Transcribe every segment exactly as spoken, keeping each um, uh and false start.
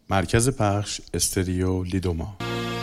مرکز پخش استریو لیدوما.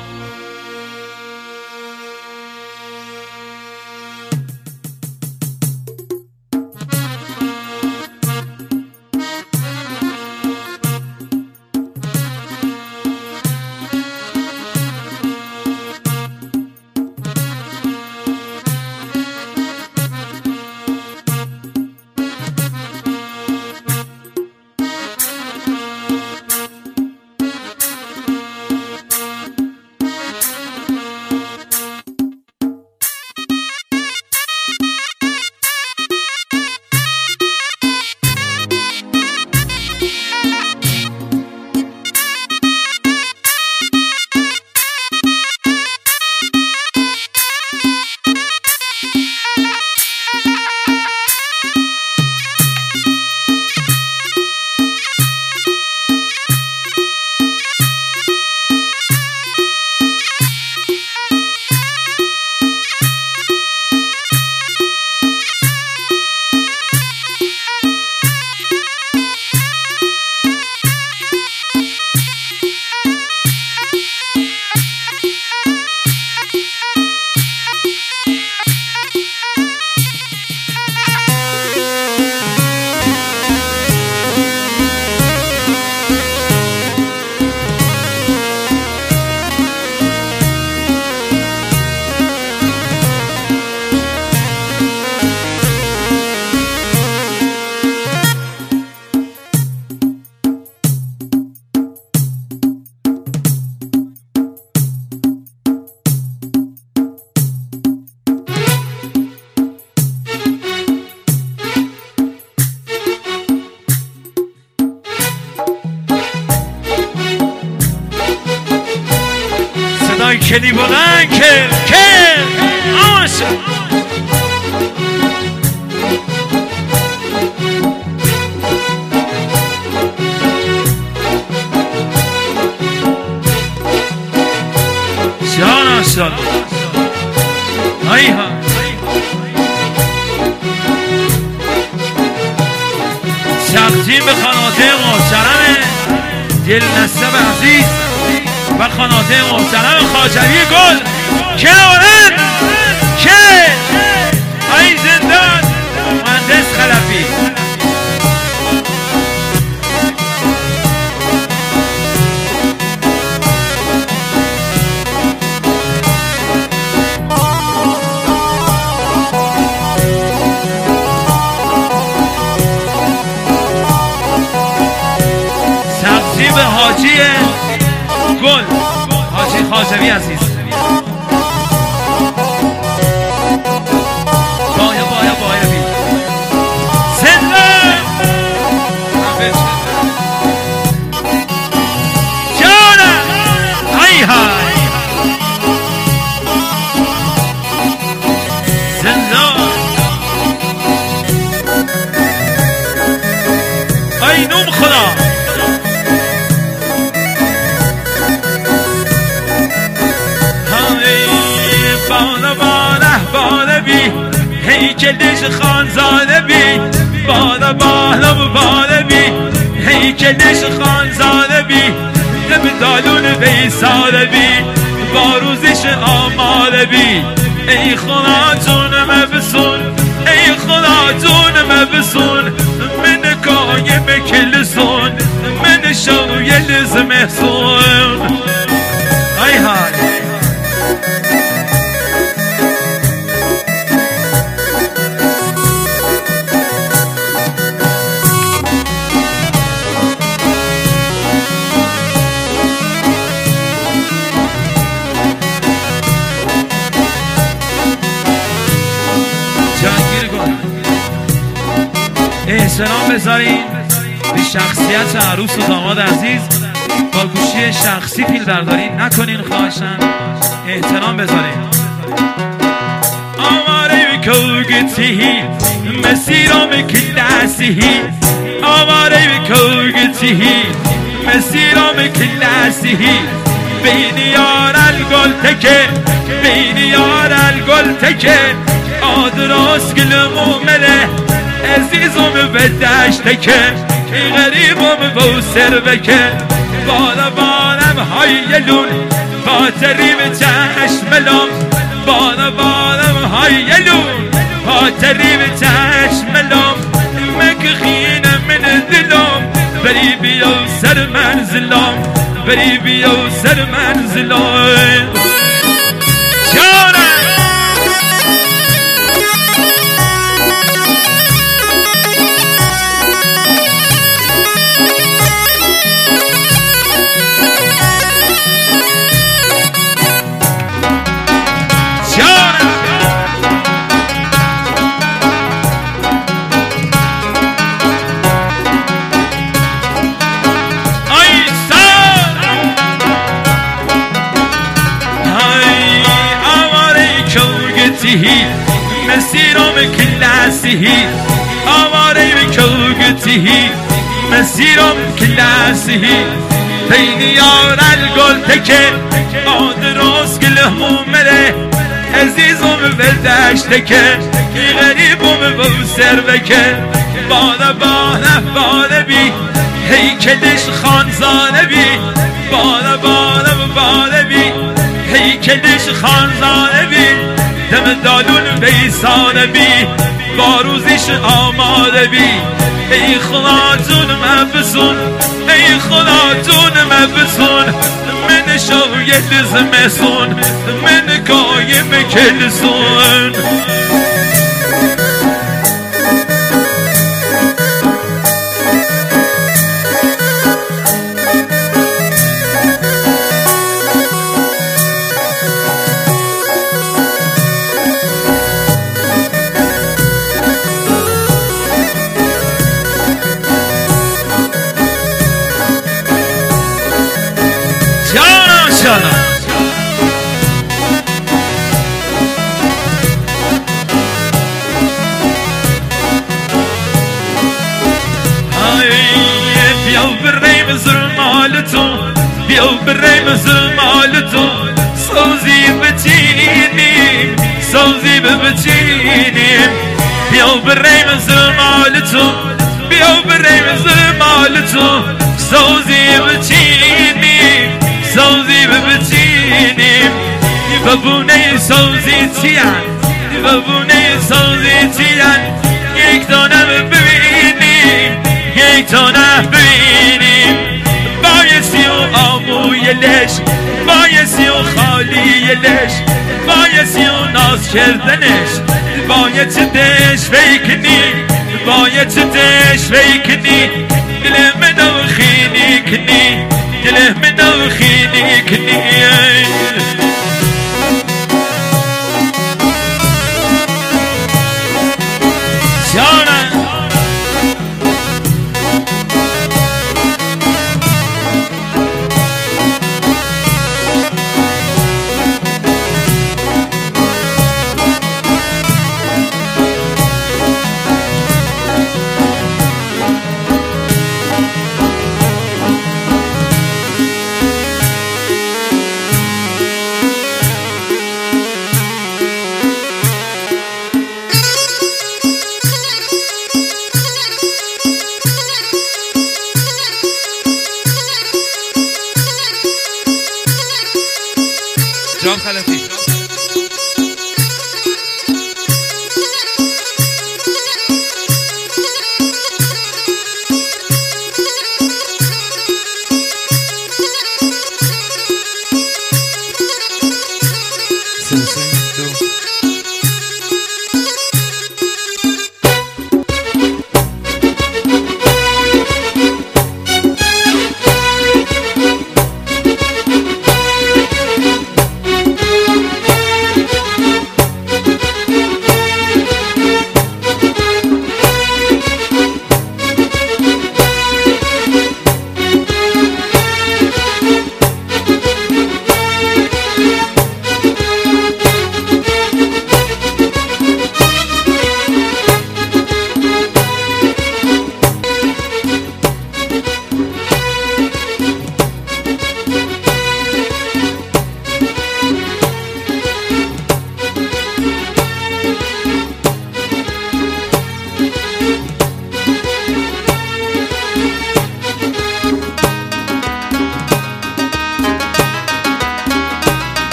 کلی بلند کل کل آسا جان آسا ایها تقدیم به خانواده محترم دل نصب عزیز و خانواده محترم خواجوی گل که آرند که ای زندان مهندس خلفی تقدیم به حاجی گل حاجی خواجوی عزیز بایا بایا بایا بی زنده جانم ای های زنده ای نوم خدا هیکلش خانزاده بی بالا بالا و بالا بی هیکلش خانزاده بی نمی دالون بیساله بی با روزش آماله بی ای خدا جونم بسون ای خدا جونم بسون من کای مکلسون من شوی لزمحسون ای های احترام بذارین به شخصیت عروس و داماد عزیز با گوشی شخصی فیل برداری نکنین خواهشن احترام بذارین آماره بکوگتیهی مسیرام کلاسیهی آماره بکوگتیهی مسیرام کلاسیهی بین یار الگل تکه بین یار الگل تکه آدراس گل مومله عزیزم به دشت که غریبم به سر بکه بالا بالم های لون خاطری به چشم لام بالا بالم های لون خاطری به چشم لام مکخینه من دلم بری بیا سر منزلم بری بیا سر منزلم جانم مسيرهم كلاسه آواره بكوغته مسيرهم كلاسه بين يار القول تكي آدروس كلهم مره عزيزهم بردشتكي غريبهم بوسر بكي بالا بالا بالا بي هيكلش خانزانه بي بالا بالا بالا بي هيكلش خانزانه بي دم دالون بیسانه بی باروزیش آماده بی ای خدا جون مبسون ای خدا جون مبسون من شاید زمسون من قایم کلسون بيو بالرمز مالتو صوزي بتيني صوزي بتيني بيو بالرمز مالتو بيو بالرمز مالتو صوزي بتيني صوزي بتيني بابوني صوزي تيان بابوني صوزي تيان یک دانه ببینی یک دانه ببینی بایستی و آموی لش بایستی و خالی لش بایستی و ناز کردنش باید دش فیکنی باید دش فیکنی دل منو خینی کنی دل منو خینی کنی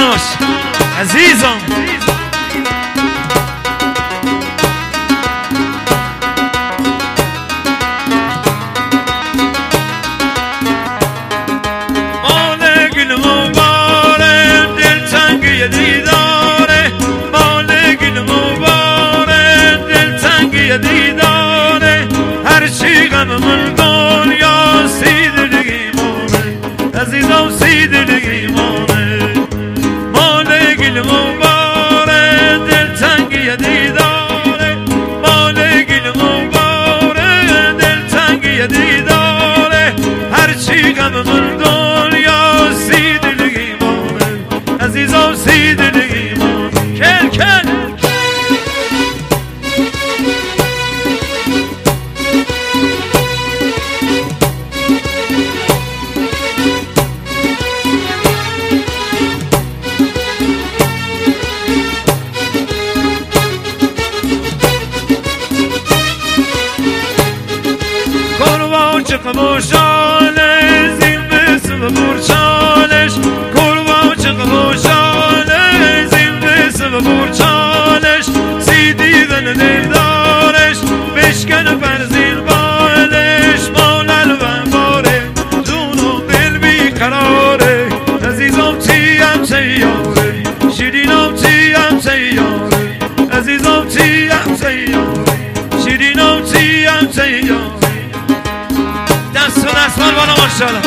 جانوش عزیزم مال گل مبارک دلتنگی دیداره مال گل مبارک دلتنگی دیداره هرچی غممون دنیا سیدلگی مونه عزیزم سیدلگی مونه مال گل مبارک دلتنگی دیداره مال گل مبارک دلتنگی دیداره هرچی غممون دنیا سیدلگی مونه عزیزم سیدلگی مونه کل کل قموشانش زین بسم برچانش کروا چه قموشانش زین بسم برچانش سی دیدن دلدارش بشکن فرزین بالش مالل و باره جونم دل بیقراره عزیزم چیم سیاره شیرینم چیم سیاره عزیزم چیم سیاره شیرینم چیم سیاره دست و دستمان بالا ماشاءالله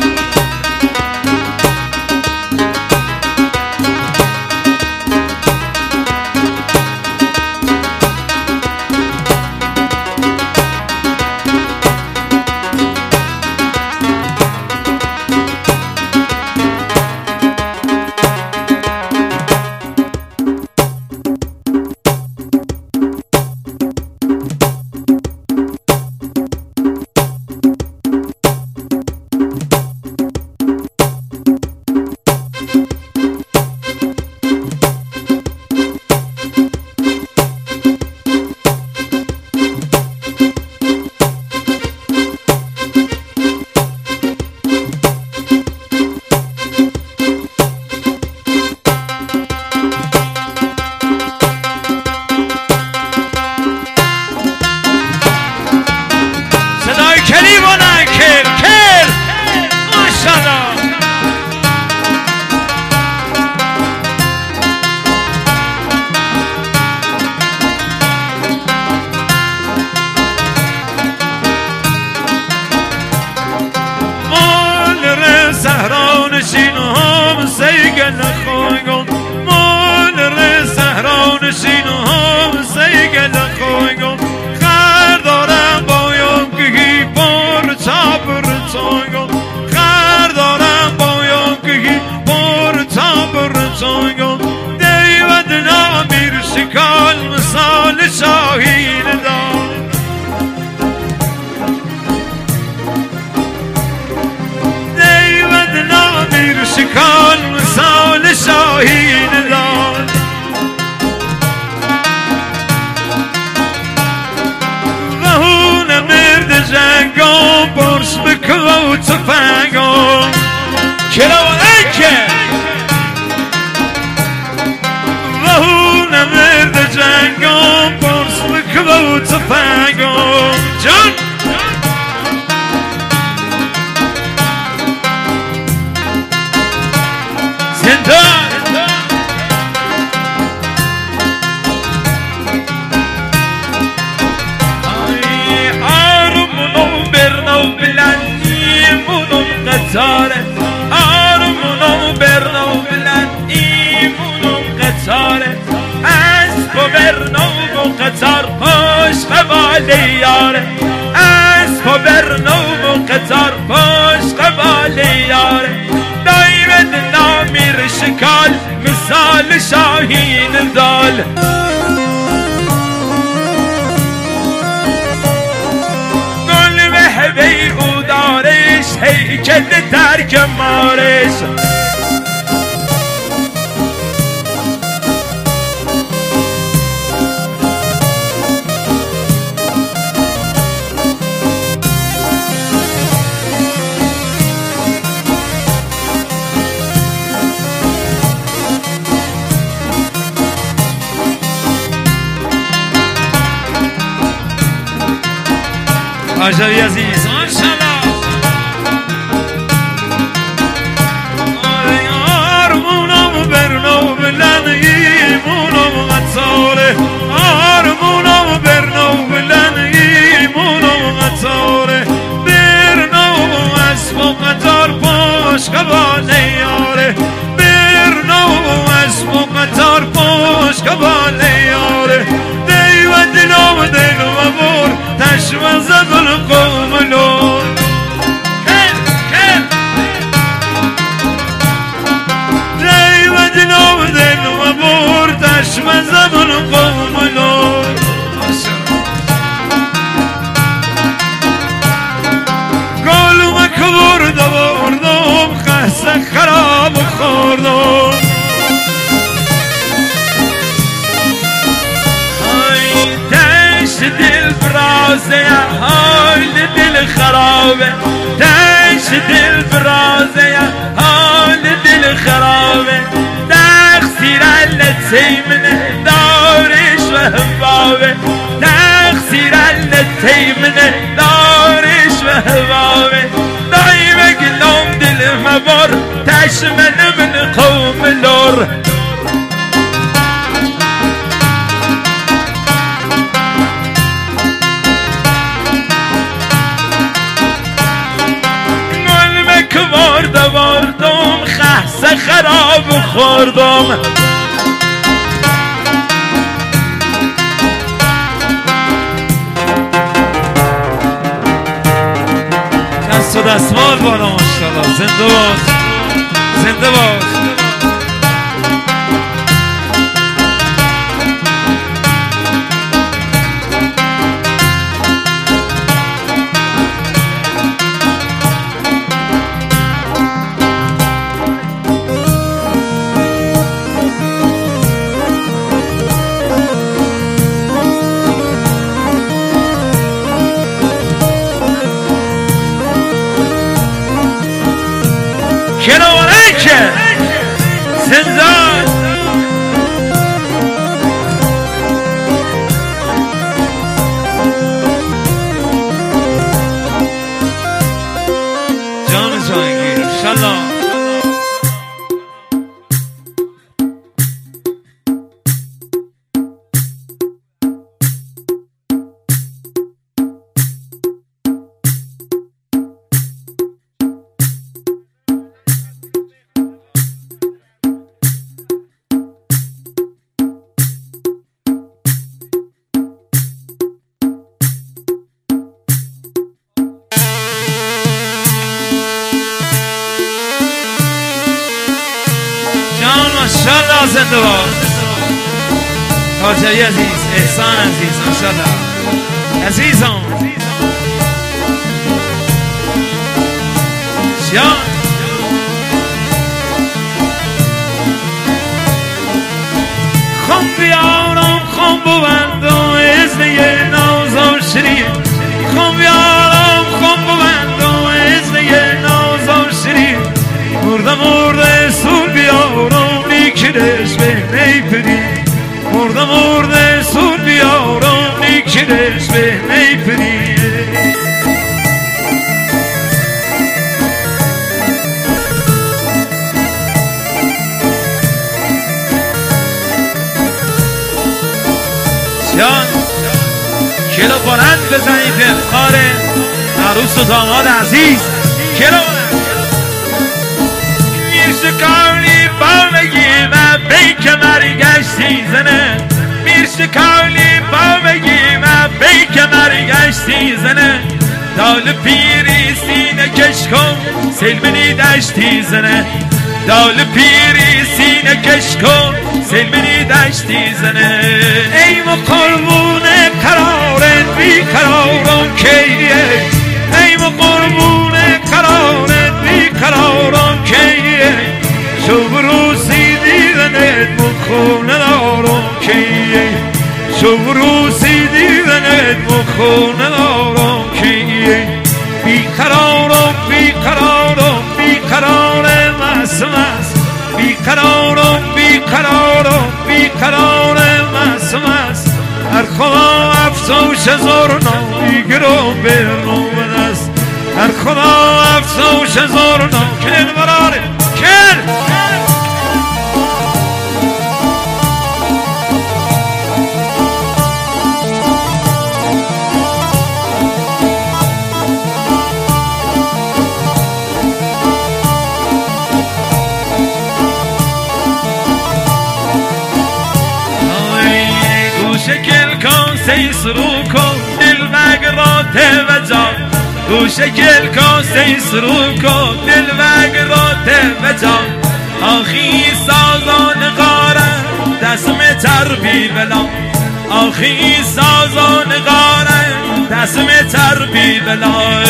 شاهین دال گل مهبه او دارش هیکل ترک مارش خواجوی عزیز ماشاءالله. آرمونم برنو بلنیمونم غطاره، آرمونم برنو بلنیمونم غطاره، برنو اسب و قطار پاش قباله یاره، برنو اسب و قطار پاش قباله یاره، دیو دلو دل و بور تشمزه بالقوم لون کل کل دیو دلو دل و بور تشمزه بالقوم لون. گلوم کبور دوردم خسته خراب خوردم، دل برازه حال دل خرابه، دشت دل برازه حال دل خرابه، تقصیر التیمنه دارش و هوابه، تقصیر التیمنه دارش و هوابه، دایم گلام دل مبار تشمن من قوم لور. واردم واردم خسته خراب خوردم، دست و دستمال بالا ماشاءالله. زنده باش زنده باش. کنارک زندان جان جانگیر انشالله. ماشاءالله زنده باش. خواجوی عزیز احسان عزیز ماشاءالله عزیزم جان خم بیارم خم ببندم ازنه نازم شریر، خم بیارم خم ببندم ازنه نازم شریر، مرده مرده سول بیارم نیکرش به نیپری، مرده مرده سول بیارم نیکرش به نیپری. جان کلو بلند بزنید افتخار عروس و داماد عزیز. کلو بلند میرش کالی بامگی و بیک مرگشتی زنه، میرش کالی بامگی و بیک مرگشتی زنه، دال پیری سینه کش کن سلمنی دشتی زنه، دال پیری سینه کش کن سلمنی دشتی زنه. ای مقربون قرارت بی قرارم کیه، ای مقربون قرارت بی قرارم کیه، شو روسی دیدنت مخونه دارم کیه، شو روسی دیدنت مخونه دارم کیه. بی قرارم بی قرارم بی قرارم مس مس، بی قرارم بی قرارم بی قرارم مس مس، هر خدا افسوش هزار نامی گرام برنو بدست هر خدا افسوش هزار نام کل براره کل شکل کن سی سرو کن دل مگرات و جا گو شکل کن سی سرو کن دل مگرات و جا آخی سازان غاره دسم تربی بلا آخی سازان غاره دسم تربی بلا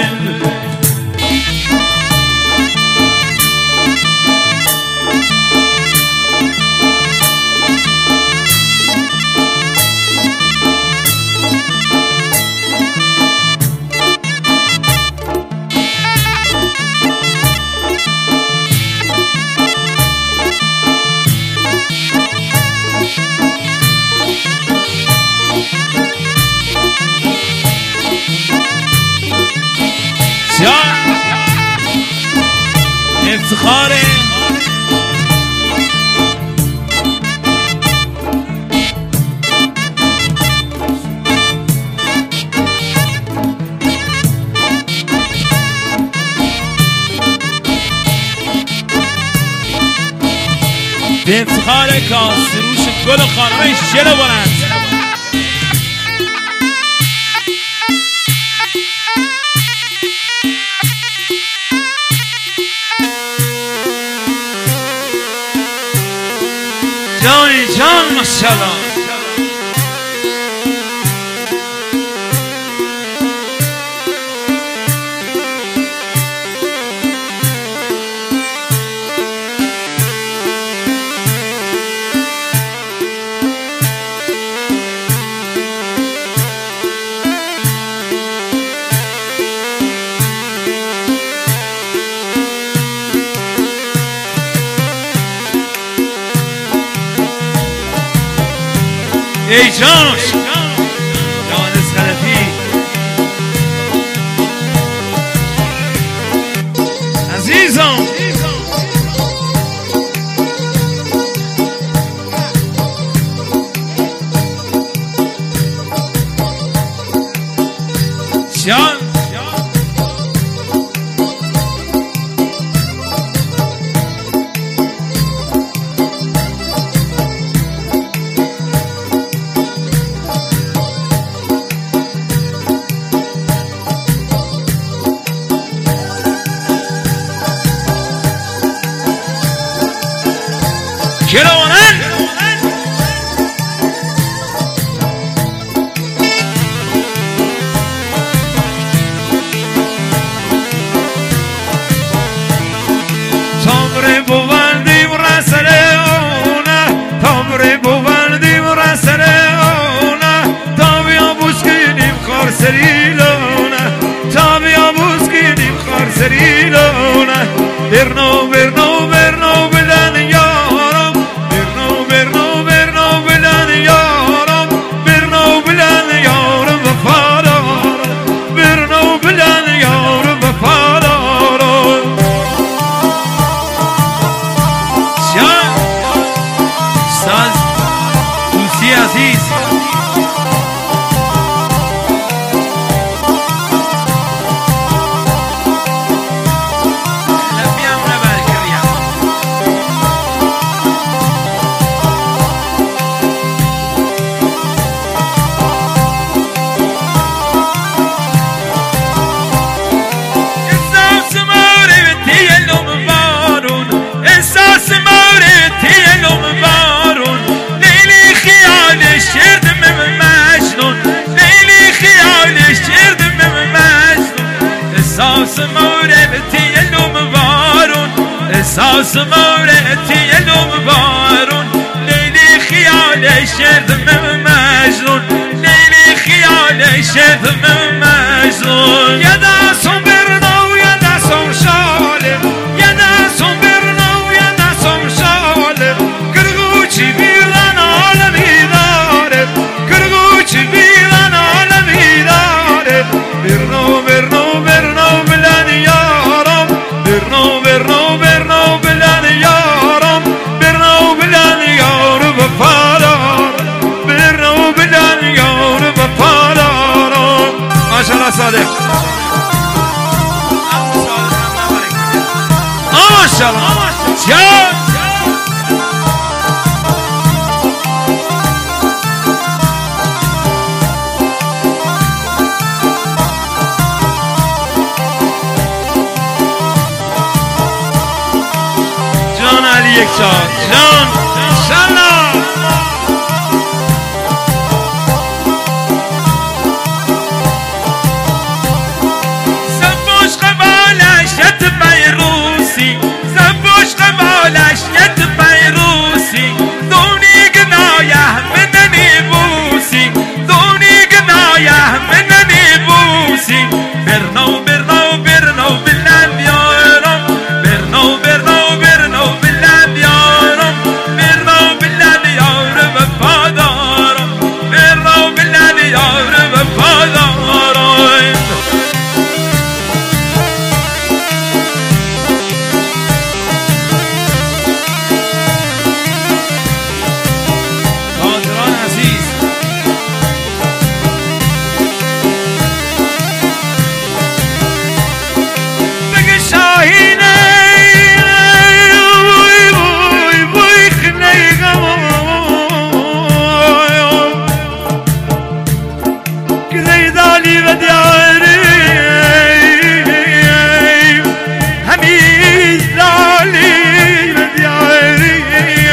افتخاره به افتخار کاس سروش گل خانمش جلو بلند جای جان ماشاءالله ای جانش جانس خلفی عزیزم جان کلوانن تامر بوالدی و رسله اونا تامر بوالدی و رسله اونا تابیا بوسکینیم خار سریلونا تابیا بوسکینیم خار سریلونا برنو برنو برنو بدن یارم برنو برنو برنو بدن یارم برنو بدن یارم وفادارم برنو بدن یارم وفادارم شان ساز دوستی عزیز احساس مورتی لوم بارون احساس مورتی لوم بارون لیلی خیال شدم مجنون لیلی خیال شدم مجنون یه دستم برنو یه دستم شاله یه دستم برنو یه دستم شاله گرگوچی بیرن عالمی داره گرگوچی بیرن ماشاءالله جان جان علی یک جان جان انشالله زبوش قبالش یت بیروسی زبوش قبالش یت بیروسی دونی گنایه مننی بوسی دونی گنایه مننی بوسی برنو برنو برنو بلند یارم برنو برنو برنو بلند یارم برنو بلند یار وفادارم برنو بلند یار وفادارم قادران عزیز بگه شاهینه بوی بوی بوی خنیگم که زیدالی و دیاری همیز دالی و دیاری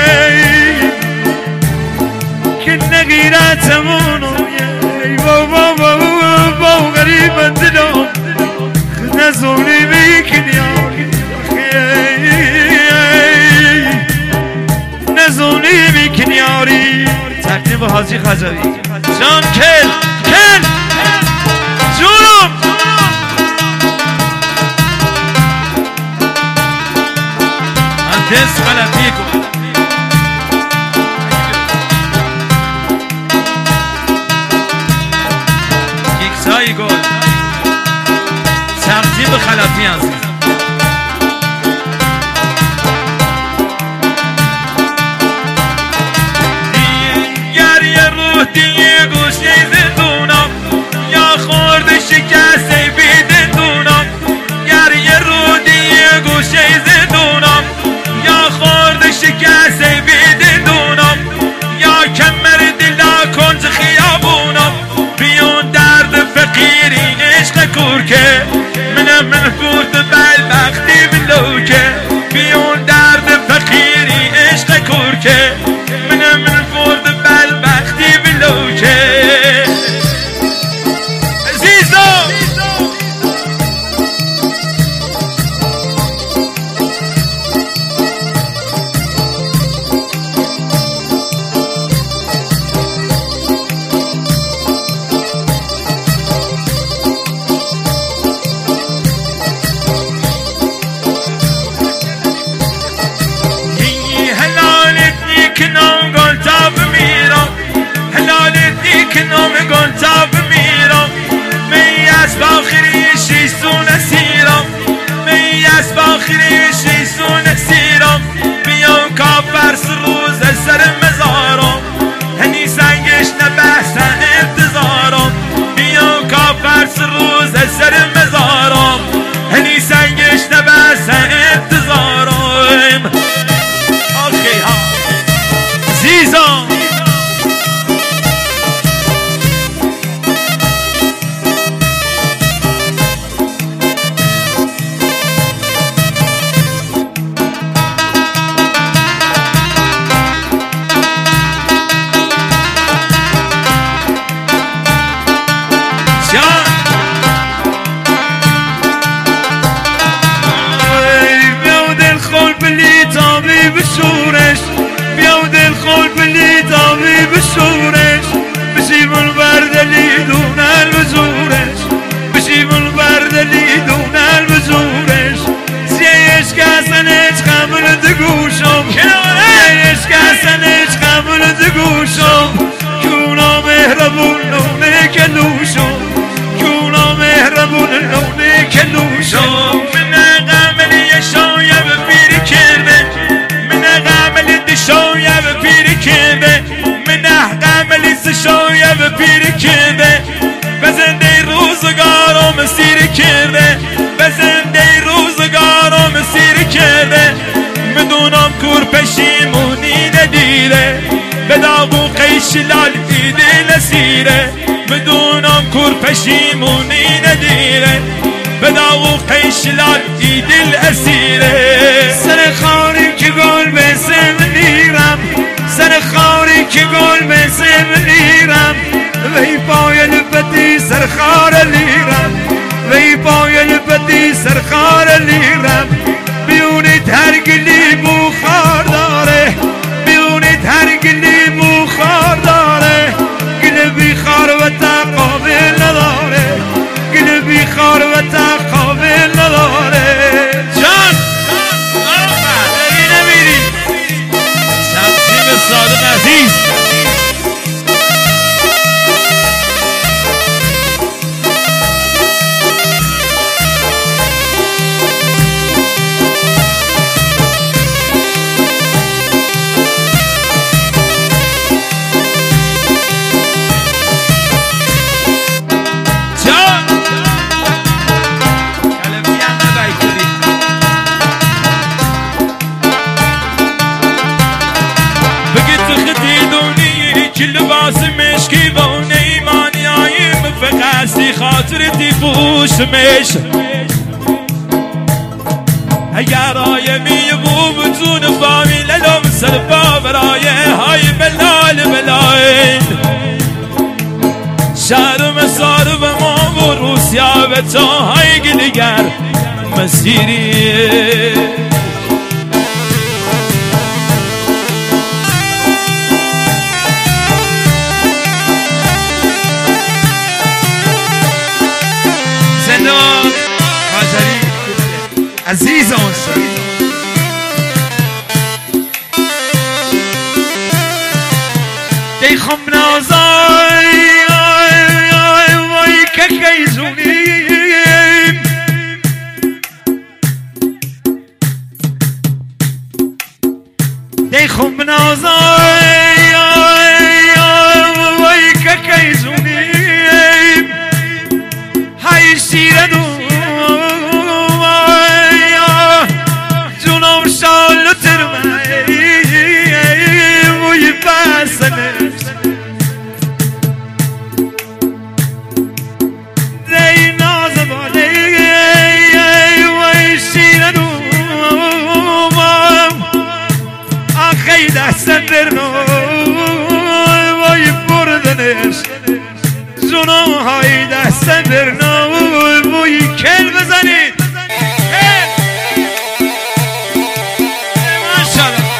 که نگیرتمونو با با با با غریب دلم نزونی میکنی نزونی میکنی یاری تقدیم حاجی خجوی جان کل کل جونم انتس غلطیکم کیکسایی گل تقدیم خلفی عزیز دیگر یه روح دیگه گوشه زندونم یا خورد شکسته بیدندونم گر یه روح دیگه گوشه زندونم یا خورد شکسته بیدندونم یا کمر دلا کنج خیابونم بیون درد فقیری عشق کورکه منم من فورد بلبختی بلوکه بیون درد فقیری عشق کورکه منم من فورد بلبختی بلوکه عزیزم کنام گل تا بمیرم حلالتی کنام گل تا بمیرم می از باخری شیستون اسیرم می از باخری شیستون اسیرم بیام کافر سروز سر مزارم هنی سنگش نبحثن انتظارم بیام کافر سروز سر مزارم هنی سنگش نبحثن انتظارم آخی ها عزیزان جان بیا دل خول بلی تابی بشورش بیا دل خول بلی تابی بشورش بشی من بردلی دون البزورش بشی من بردلی دون البزورش زیش کسنش قبل دگوشم زیش کسنش قبل دگوشم کونا مهربون نونه کلوشم کونا مهربون نونه کلوشم من قملی شایم پیری کرده من قملی دشایم پیری کرده من قملی سشایم پیری کرده بزنده روزگارم سیر کرده بزنده روزگارم سیر کرده بداغ و قیش لال ایدی نسیره بدونم کور پشیمونی ندیره بداغ و قیش لال ایدی الاسیره سر خاری که گل به سمنیرم سر خاری که گل به سمنیرم وی پای لبتی سر خار لیرم وی پای لبتی سر خار لیرم بیونید هر گلی بخار داره بیونید هر گلی بخار داره گل بی خار و تقابل نداره گل بی خار و تقابل نداره جان بری نمیری شمسیم صادق عزیز لباس مشکی و نیمانی آیم فقصی خاطرتی پوشمش اگر آیمی بو بتون فامی للم سر باورای های بلال بلاین شهر مسار و ما و روسیا و تا های دیگر مسیری عزیز آنسان دی خم نازای وای که خیزونیم دی خم نازای وای که خیزونیم های سیردون سندرنو وای بردنش زنو های دست درنو وای کل بزنید ماشاءالله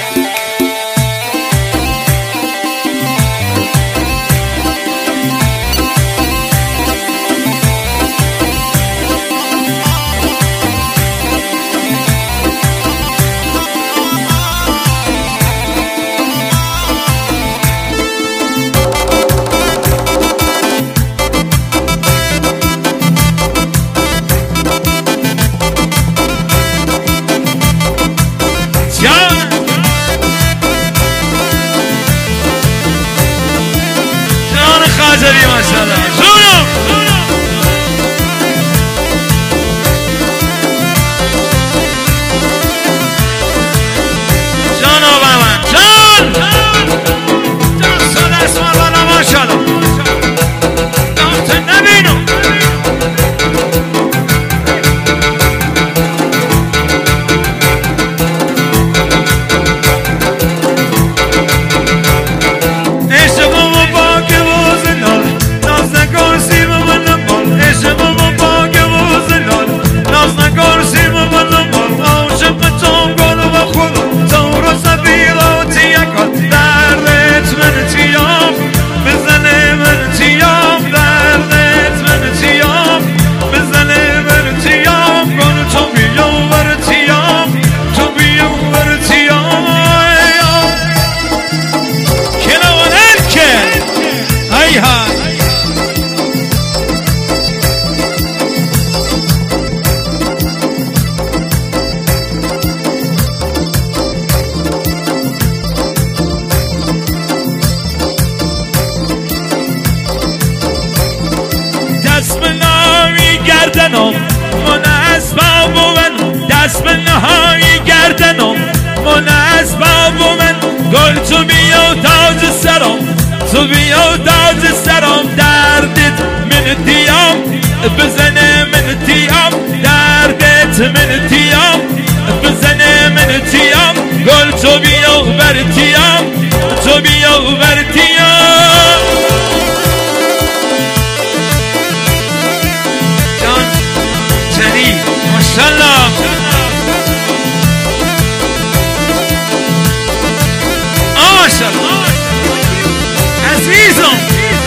خاجری ماشاءالله جونو جان آبا من جان جان سال اسم الله ماشاءالله دامت نبینو گردنم من اسباب من دست به نهای گردنم من اسباب من گل تو بیا تا تو بیا تاج سرم دردت من تیام بزنه من تیام دردت من تیام بزنه من تیام گل تو بیا بر تیام تو بیا بر تیام جان جلی ماشالله ماشالله عزیزم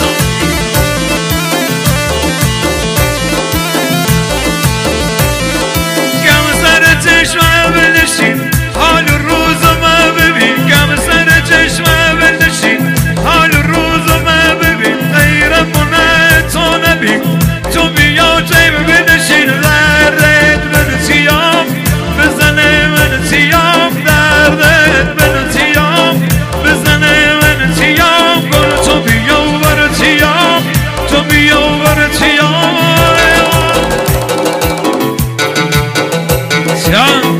گم سر چشمه بلشین حال روزمه ببین گم سر چشمه بلشین حال روزمه ببین غیرمونه تو نبین تو بیا جیب بنشین دردت من تیام بزنه من تیام دردت من تیام بزنه من تیام گل تو بیا بر تیام تو بیا بر تیام جان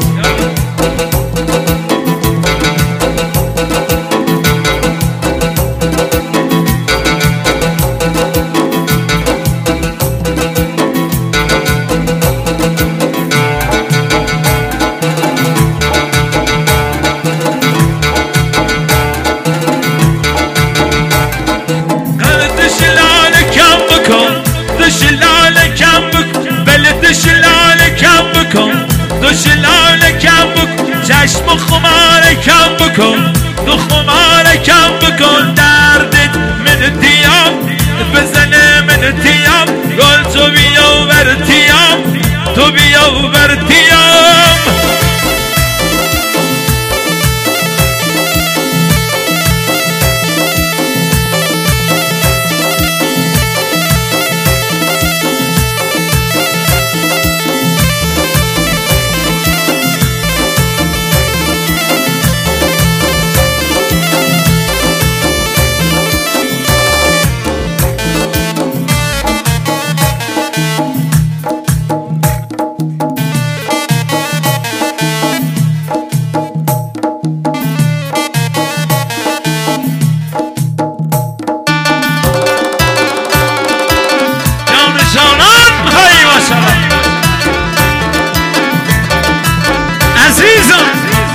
دشلاله کم بکن بله دشلاله کم بکن دشلاله کم بکن چشم خماره کم بکن دو خماره کم بکن دردت من تیام بزنه من تیام گل تو بیا بر تیام تو بیا بر تیام عزیزم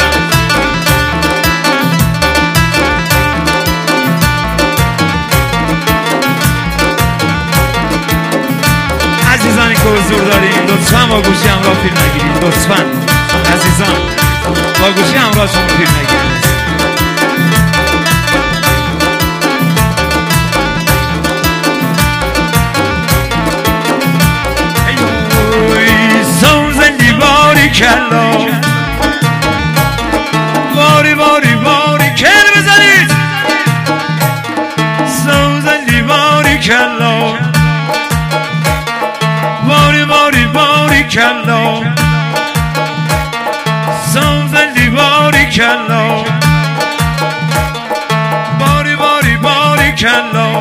عزیزانی که حضور داریم لطفا با گوشی همراه فیلم نگیرید لطفا عزیزان با گوشی همراه شما فیلم نگیرید سوزندی باری کلا باری باری باری کل بزنید سوزندی باری کلا باری باری باری کلا سوزندی باری کلا باری باری باری کلا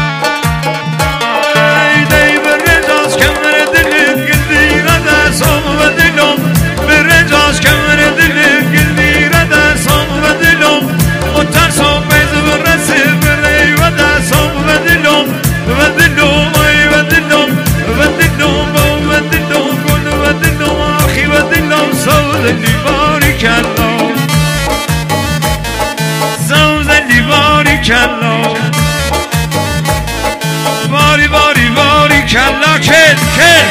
ای دی برنجاز کمر دلت گلدی رده سام و دلم برنجاز کمر دلت گلدی رده سام و دلم و ترسام بیز برسه بری و ده سام و دلم و دلم ای و دلم و دلم و دلم گل و دلم آخی و دلم سوزندی باری کلا سوزندی باری کلا باری باری باری کلا کل کل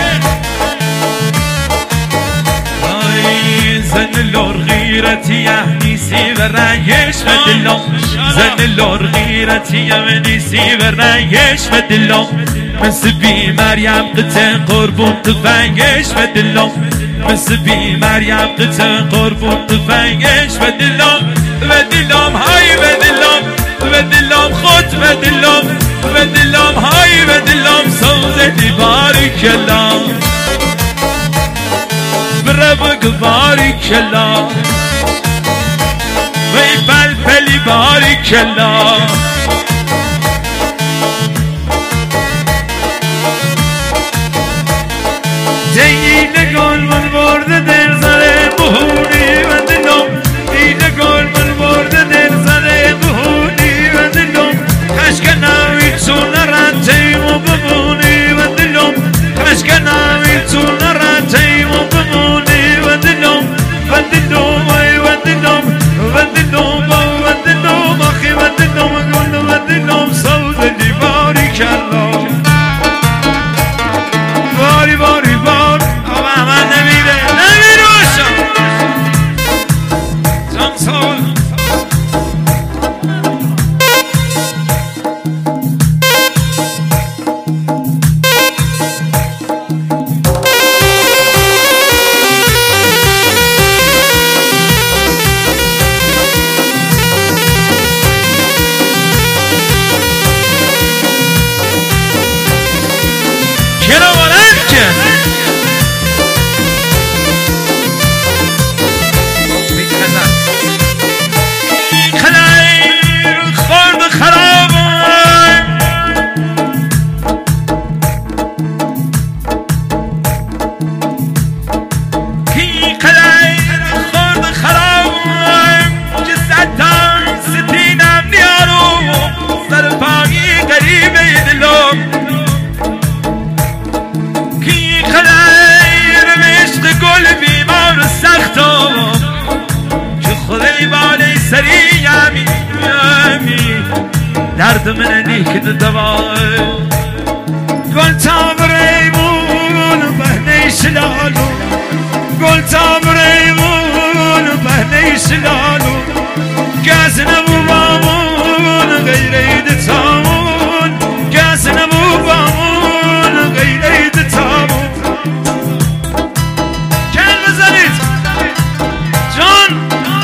زن لور غیرتی نیسی و رنگش و دلم زن لور غیرتی نیسی و رنگش و دلم مثل بی مریم قطع قربون تفنگش و دلم مثل بی مریم قطع قربون تفنگش و دلم و دلم های و دلم و دلم خود و دلم و دلم های و دلم سوزندی باری کلا بربک باری کلا وی پل پلی باری کلا دیل گل من برده دل زره بهونی و دلم دیل گل من برده دل زره بهونی و دلم کلا باری باری بار آقا من نمیره نمیره باشم جان سال درد من نیک دوای گل تاب ریمون بهنه شلالو گل تاب ریمون بهنه شلالو گز نبو بامون غیر اید تامون گز نبو بامون غیر اید تامون کل بزنید جان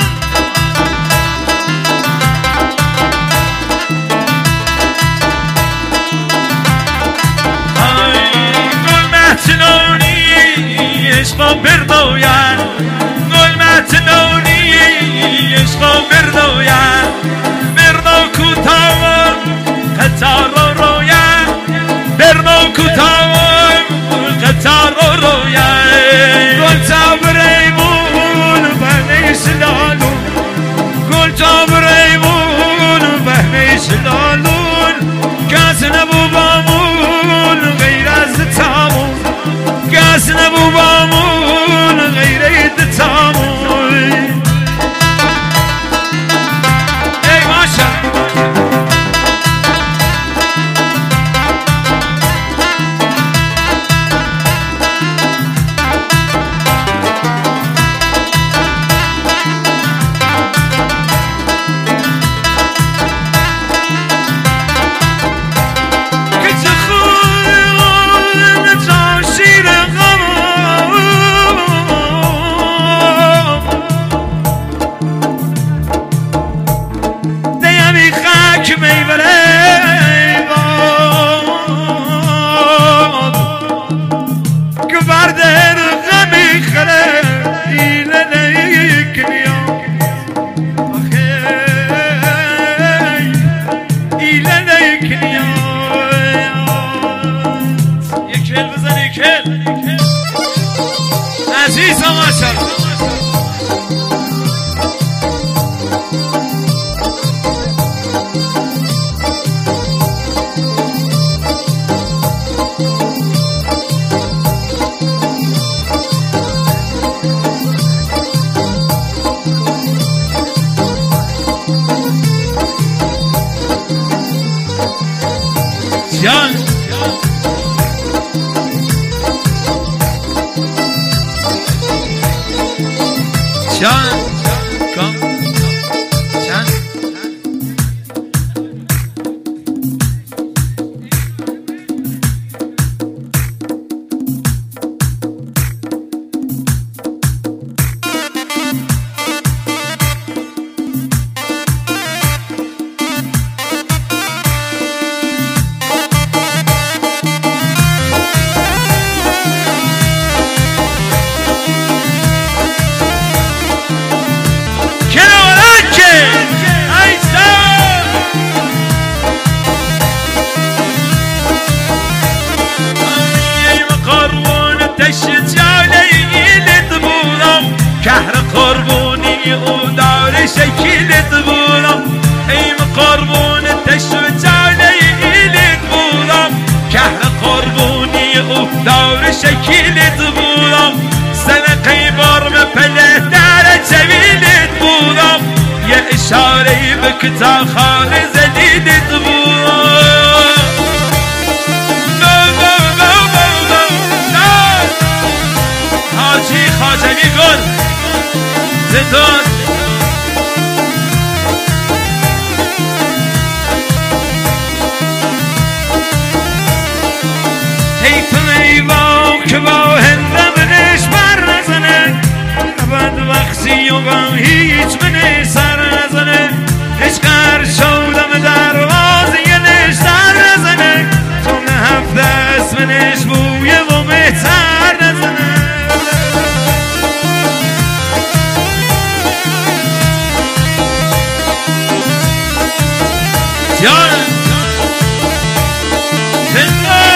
عشقا بردوین گل متنونی عشقا بردوین برنا کوتاون قطار رو روین برنا کوتاون قطار رو روین گل تاب ریمون بهنه شلالون گل تاب ریمون بهنه شلالون کس نبو بامون غیر از تامون کس نبو بامون غیر اید تامون ای ماشا عزیزم ماشاءالله جان جان کام جان شکلت بودم ای قربون تشو جالیلت بودم کهر قربونی او دار شکلت بودم سلقی بارم پله در جویلت بودم یه اشاره بکتا خال زلیلت بودم عینی گل زندان حیف میوان که با هندم منش بر نزنه بعد وقتی و غم هیچ منش سر نزنه عشقر شودم دروازه نش سر نزنه چون هفته اسم نش بویه و مهتر نزنه جان زنده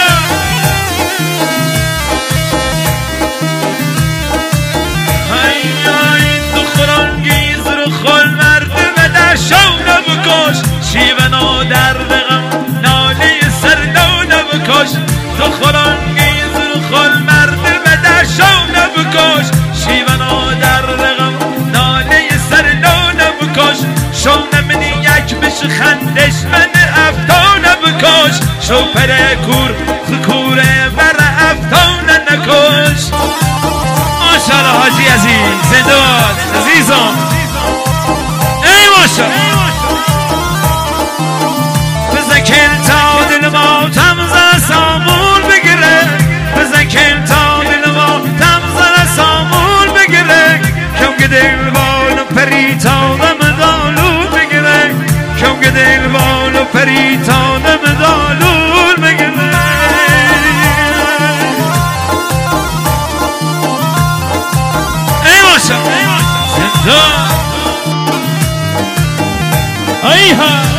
شیوه در غم ناله سردونه بکش تو خورانگیز رو خل مرد به دشونه بکش شیوه در غم ناله سردونه بکش شونه منی یک بش خندش من افتانه بکش شو پر کور خکوره بر افتانه نکش ماشاءالله حاجی عزیز زنده باد عزیزم ای ماشاءالله بزکن تا دل ما تمزه سامون بگیره بزکن تا دل ما تمزه سامون بگیره کم که دل بالو پری تا دم دالون بگیره کم که دل بالو پری تا دم دالون بگیره ای ماشا زنده ای ها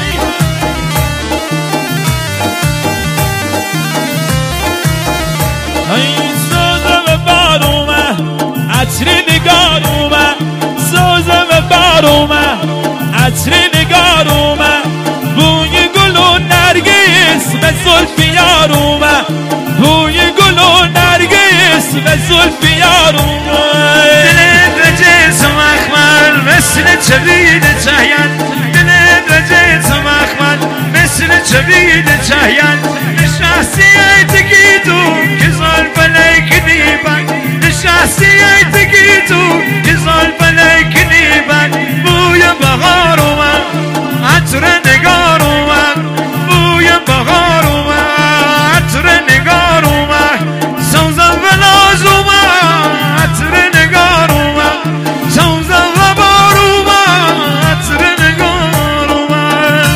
سوزم بارومه عطری نگارومه سوزم بارومه عطری نگارومه بوی گل و نرگس به زلف یارومه بوی گل و نرگس به زلف یارومه دل رجس و مخمل مثل چبید چهین دل رجس و مخمل مثل چبید چهین شخصیت کی تو که زلف لیکنی بک شخصیت کی تو که زلف لیکنی بک بوی بغار اومد عطر نگار اومد بوی بغار اومد عطر نگار اومد سوزم و ناز اومد عطر نگار اومد سوزم و بار اومد عطر نگار اومد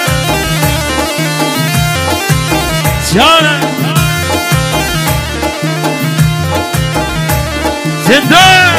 جانم زنده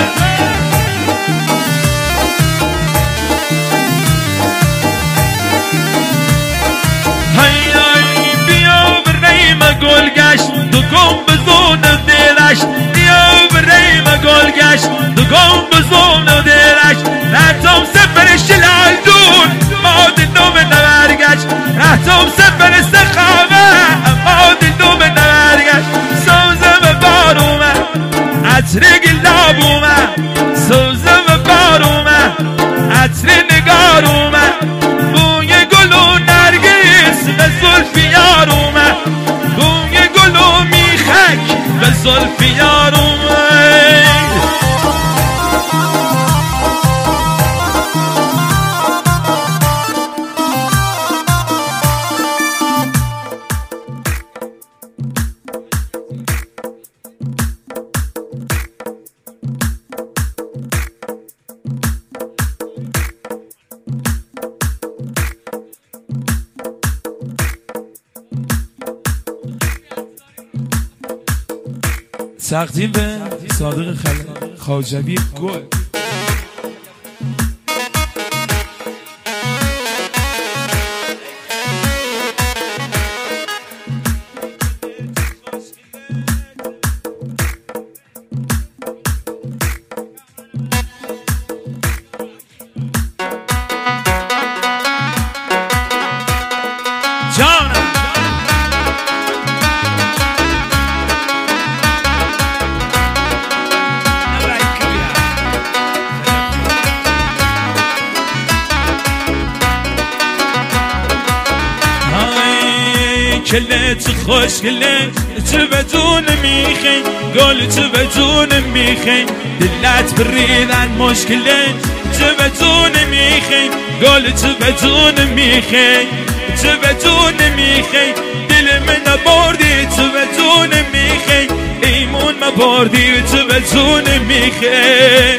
های های بیا بریم گل گشت دو گم بزون دلش بیا بریم گل گشت دو گم بزون دلش رفتم سفر شلال دون ما دلم نبرگشت رفتم سفر سخامه ما دلم نبرگشت سوزم بارومه عطر گلابومه سوزم بارومه عطر نگارومه بوی گل و نرگس به زلف یارومه بوی گل و میخک به زلف یارومه تقدیم به صادق خواجوی گل جانم کله چه خوشگله چه بدون میخی گل چه بدون میخی دلت بریدن مشکله چه بدون میخی گل چه بدون میخی چه بدون میخی دل من نبردی چه بدون میخی ایمون مبردی چه بدون میخی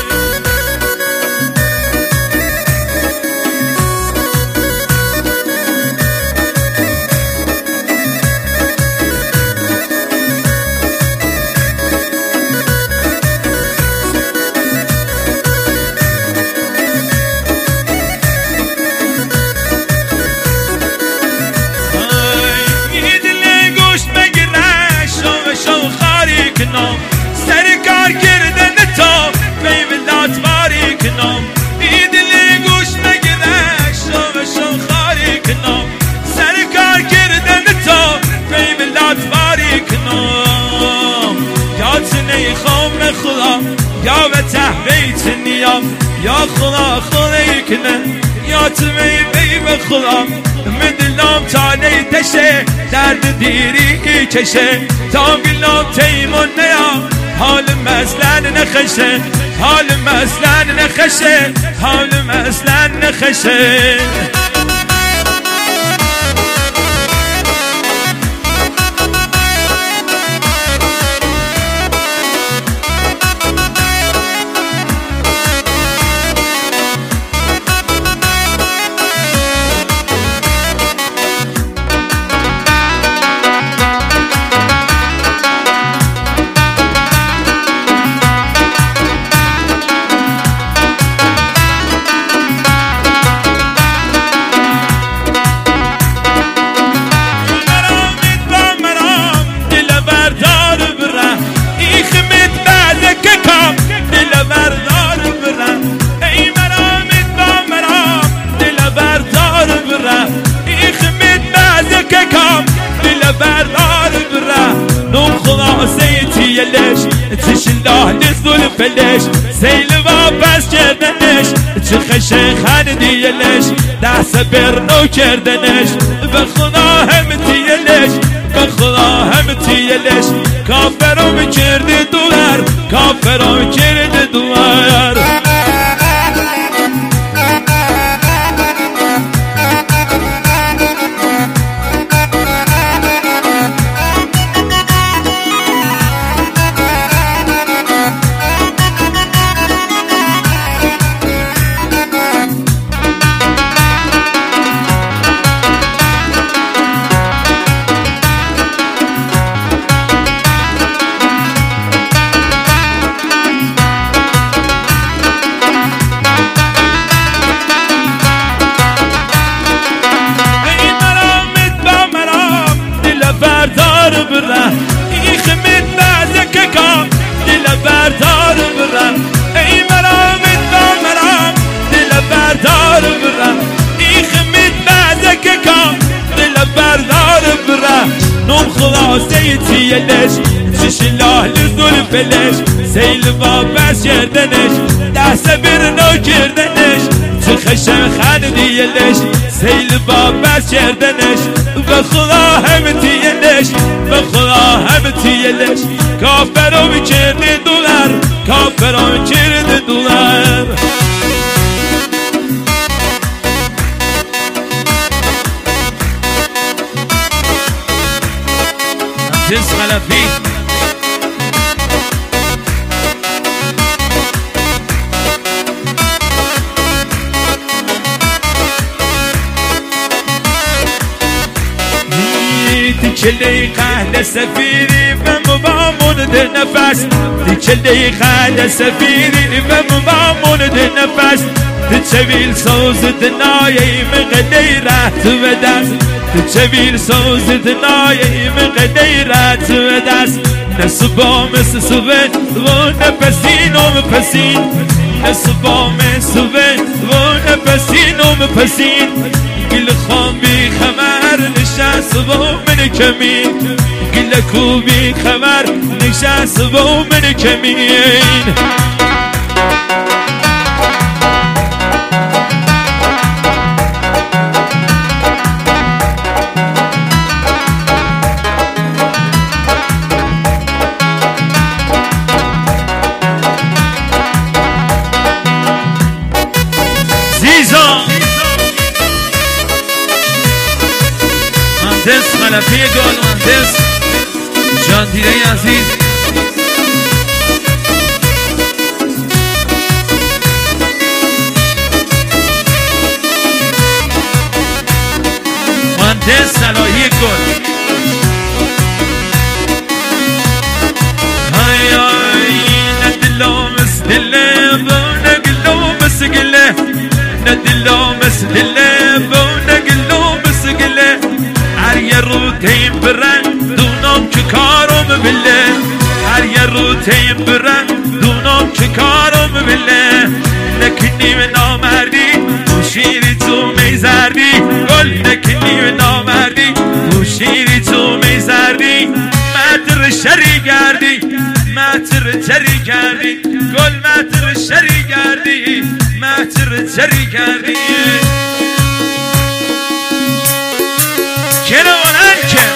سرکار کردن تا میولات باری کنم ایدلی گوش مگره شو شو خاری کنم سرکار کردن تا میولات باری کنم یا تنی خوم خدا یا به تحبیت نیام یا خدا خدای کنه یا تمی بی به خدا من دلم تانه تشه درد دیری کشه تا گلم تیمون نیا حال مثلا نخشه حال مثلا نخشه حال مثلا نخشه ليش تشلاه نزول فليش سيل بس كردنش تخشي خاندي ليش ده سبر نو كردنش بخدا همتي ليش بخدا همتي ليش كافرم كرد دوار كافرم كرد دوار خلاصيتي ليش تشلاه لزول فليش سيل بس يردنش ده سبر نو كردنش تخشم خاندي ليش سيل بس يردنش بخدا همتي ليش بخدا همتي ليش كافرو بكرد دولار كافرو بكرد دولار تسخل فيه تكلي قاعدة سفيري بمضامون ده نفس تكلي قاعدة سفيري بمضامون ده نفس تشويل صوز دنايا مغديرة تبدس تشويل صوز دنايا مغديرة تبدس نسبا مسسوين ونفسين ومفسين نسبا مسسوين ونفسين ومفسين كل خام بخمر نشاس بو من كمين كل كوبي خمر نشاس بو من كمين علفه گل مهندس جان دیده عزیز مهندس صلاحی گل های های ندلو مسدله بونگلو مسگله ندلو مسدله بونگلو مسگله هر یه رو تیم برن دونم چه کارم بله هر یه رو تیم برن دونم چه کارم بله نکنی و نامردی تو شیری تو میزردی گل نکنی و نامردی تو شیری تو میزردی متر شری گردی متر چری گردی گل متر شری گردی متر چری گردی کنه بلند که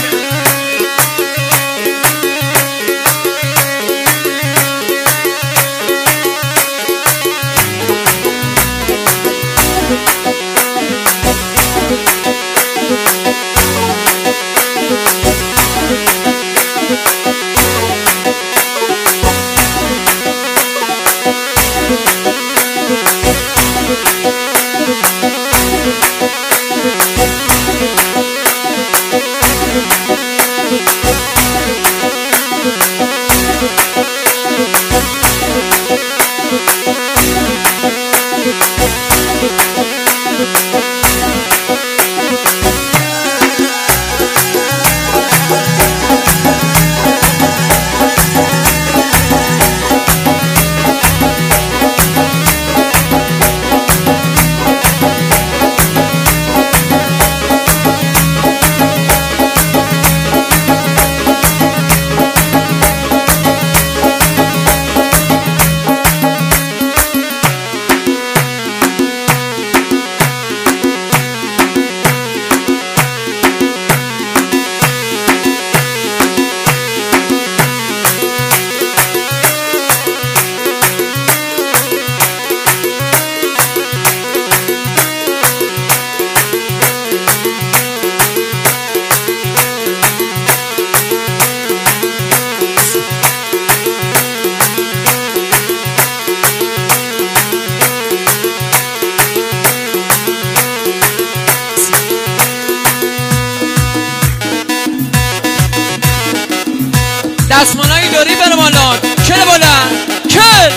دستمانایی داری برمانان کل بلند کل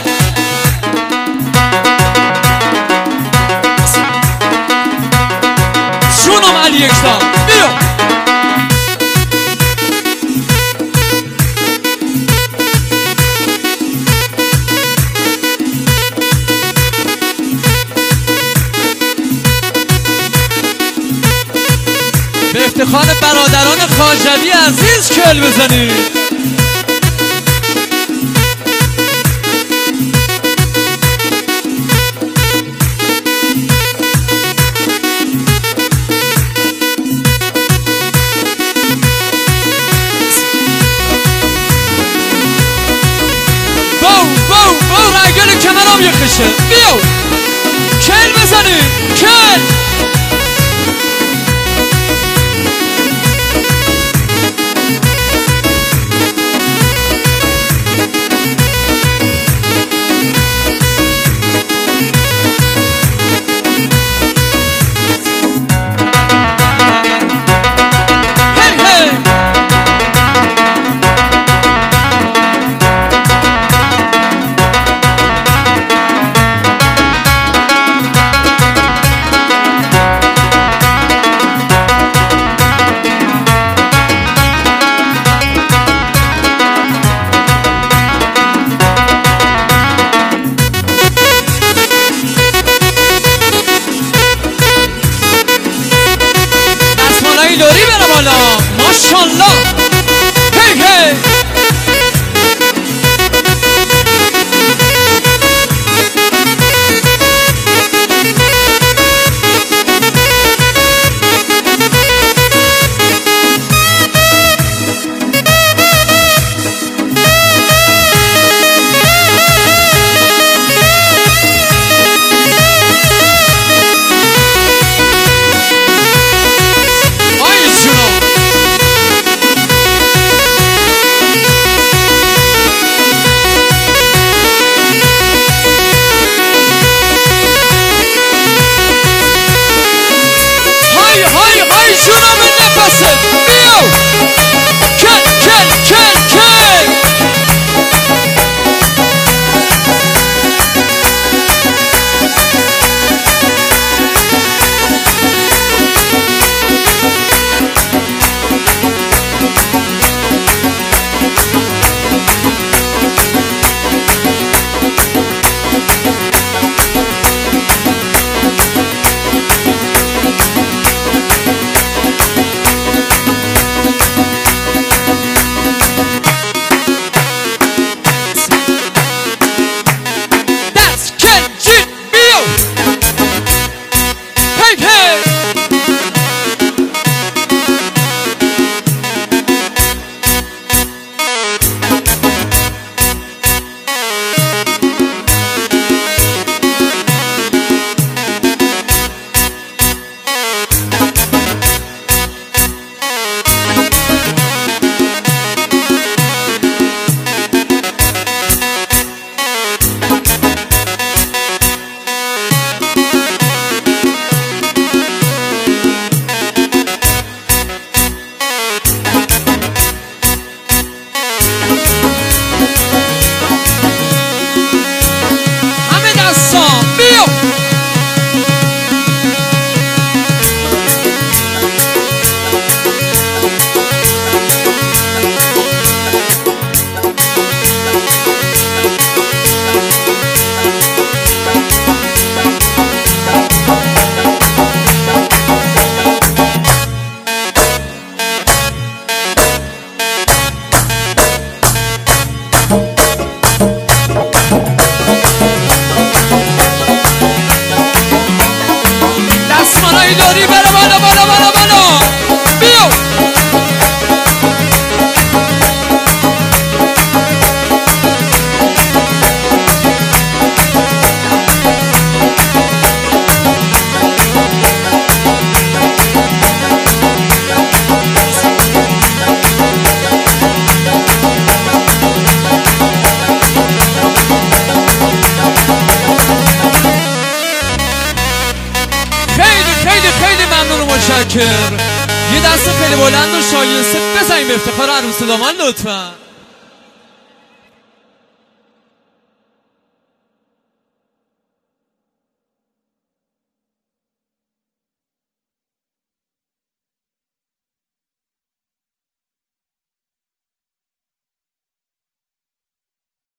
شونم علی یکتا بیا به افتخار برادران خواجوی عزیز کل بزنید کمرام یخشه بیو کل بزنی کل شاکر. یه دست خیلی بلند و شایسته بزنیم به افتخار عروس دامان لطفا.